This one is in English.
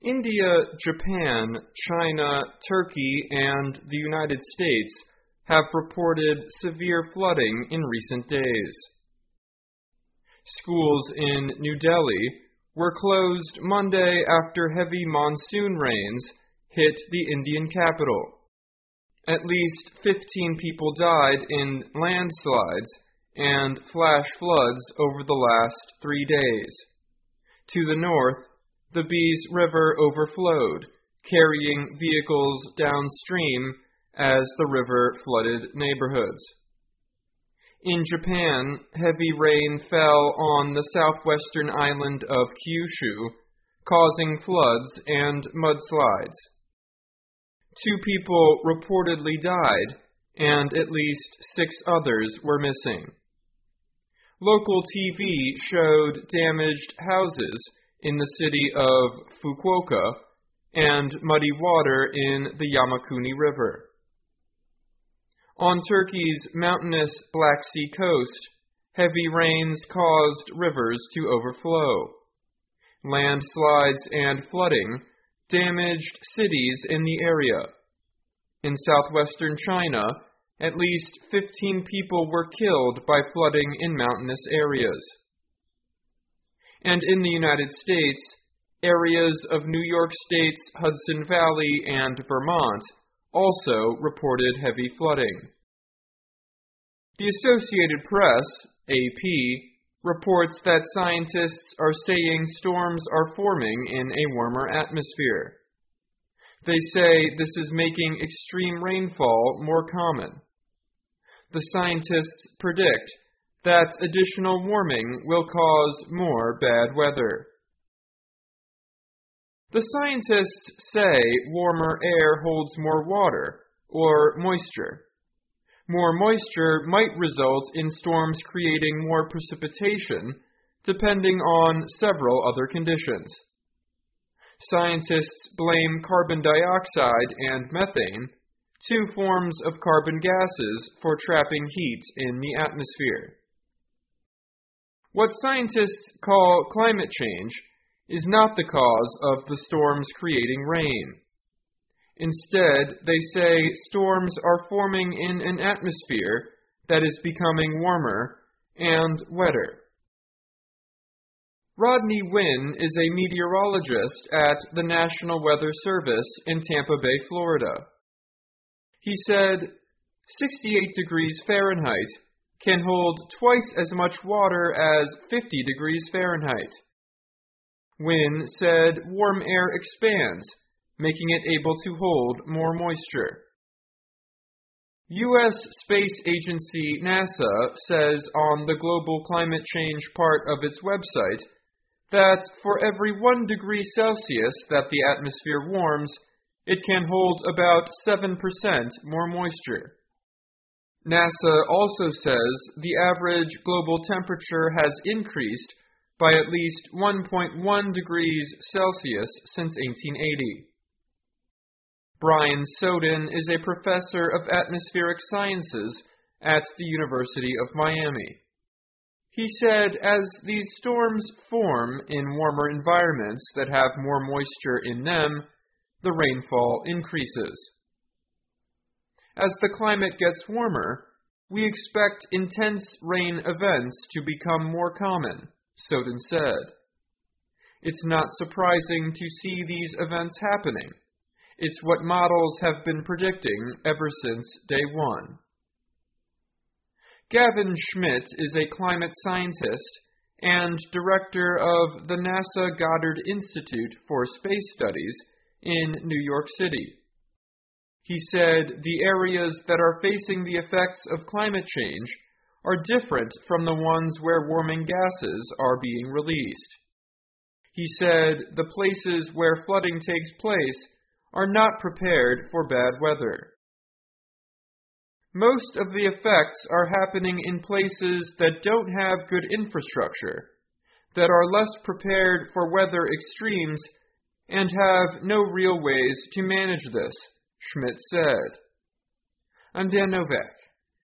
India, Japan, China, Turkey, and the United States have reported severe flooding in recent days. Schools in New Delhi were closed Monday after heavy monsoon rains hit the Indian capital. At least 15 people died in landslides and flash floods over the last 3 days. To the north, the Beas River overflowed, carrying vehicles downstream as the river flooded neighborhoods. In Japan, heavy rain fell on the southwestern island of Kyushu, causing floods and mudslides. 2 people reportedly died, and at least 6 others were missing. Local TV showed damaged houses in the city of Fukuoka and muddy water in the Yamakuni River. On Turkey's mountainous Black Sea coast, heavy rains caused rivers to overflow. Landslides and flooding damaged cities in the area. In southwestern China, at least 15 people were killed by flooding in mountainous areas. And in the United States, areas of New York State's Hudson Valley and Vermont also reported heavy flooding. The Associated Press, AP, reports that scientists are saying storms are forming in a warmer atmosphere. They say this is making extreme rainfall more common. The scientists predict that additional warming will cause more bad weather. The scientists say warmer air holds more water, or moisture. More moisture might result in storms creating more precipitation, depending on several other conditions. Scientists blame carbon dioxide and methane, 2 forms of carbon gases, for trapping heat in the atmosphere. What scientists call climate change is not the cause of the storms creating rain. Instead, they say storms are forming in an atmosphere that is becoming warmer and wetter. Rodney Wynn is a meteorologist at the National Weather Service in Tampa Bay, Florida. He said, 68 degrees Fahrenheit can hold twice as much water as 50 degrees Fahrenheit. Wynn said warm air expands, making it able to hold more moisture. U.S. Space Agency NASA says on the global climate change part of its website that for every 1 degree Celsius that the atmosphere warms, it can hold about 7% more moisture. NASA also says the average global temperature has increased by at least 1.1 degrees Celsius since 1880. Brian Soden is a professor of atmospheric sciences at the University of Miami. He said as these storms form in warmer environments that have more moisture in them, the rainfall increases. As the climate gets warmer, we expect intense rain events to become more common, Soden said. It's not surprising to see these events happening. It's what models have been predicting ever since day one. Gavin Schmidt is a climate scientist and director of the NASA Goddard Institute for Space Studies in New York City. He said the areas that are facing the effects of climate change are different from the ones where warming gases are being released. He said the places where flooding takes place are not prepared for bad weather. Most of the effects are happening in places that don't have good infrastructure, that are less prepared for weather extremes, and have no real ways to manage this, Schmidt said. I'm Dan Novak.